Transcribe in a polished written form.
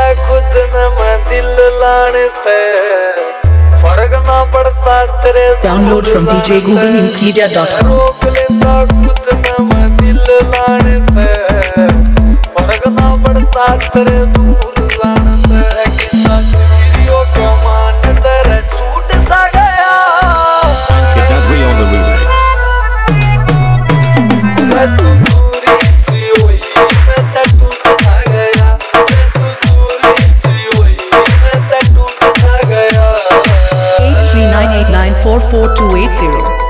खुद न मैं दिल लाने पे फर्क ना पड़ता तेरे Download from djgooglemedia.com रोक लेता खुद न मैं दिल लाने पे फर्क ना पड़ता तेरे दूर लाने पे किसा वीडियो क्या मान तेरे छूट सा गया Kidadri on the remix. मैं तू दूरी सी हुई मैं ते टूट सा गया मैं तू दूरी सी हुई मैं ते टूट सा गया 8398944280